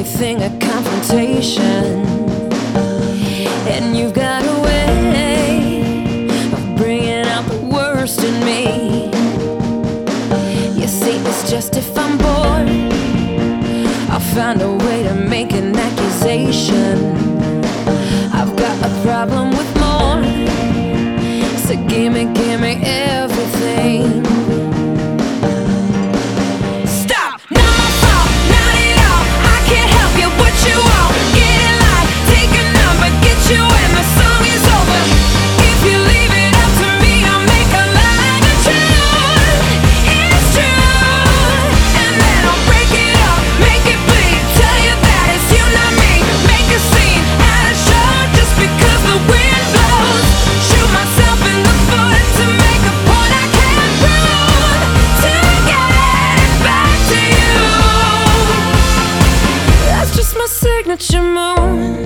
anything a confrontation, and you've got a way of bringing out the worst in me. You see, it's just if I'm bored, I'll find a way to make an accusation. I've got a problem with more, so give me everything. Stop! Not my fault, not at all. I can't help you, what you want. Get in line, take a number, get you in, my song is over. If you leave it up to me, I'll make a lie the truth. It's true, and then I'll break it up, make it bleed. Tell you that it's you, not me. Make a scene at a show just because the wind blows. Shoot myself in the foot to make a point I can't prove. To get back to you, that's just my signature move.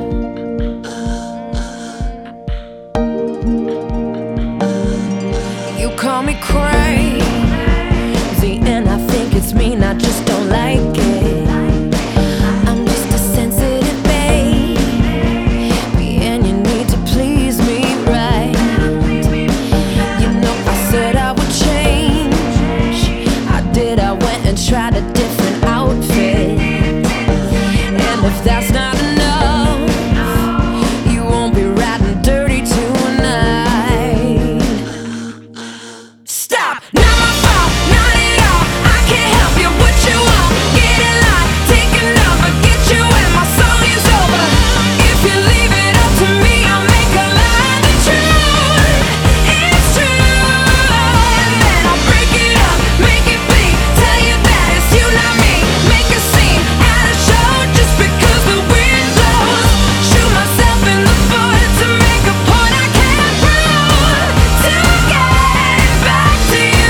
You call me crazy, and I think it's mean, I just don't like it. I'm just a sensitive baby, and you need to please me right. You know I said I would change, I did, I went and tried a different outfit. And if that's not enough, you won't be riding dirty tonight. Stop! Not my fault, not at all. I can't help you, what you want. Get in line, take a number, get you in, my song is over. If you leave it up to me, I'll make a lie the truth. It's true, and then I'll break it up, make it bleed. Tell you that it's you, not me. Make a scene at a show just because the wind blows. Shoot myself in the foot to make a point I can't prove. To get back to you,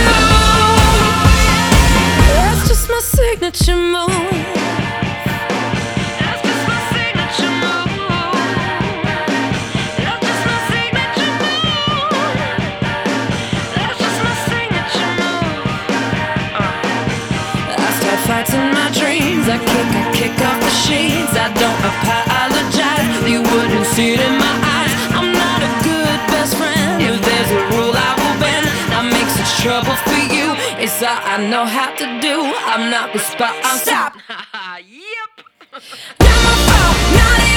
that's just my signature move. That's just my signature move. That's just my signature move. That's just my signature move. I start fighting my dreams. I kick off the sheets. I don't apologize. You wouldn't see it in my eyes. I'm not a good best friend. If there's a rule, I will bend. I make such trouble for you. It's all I know how to do. I'm not responsible. Stop. Yep. Not my fault, not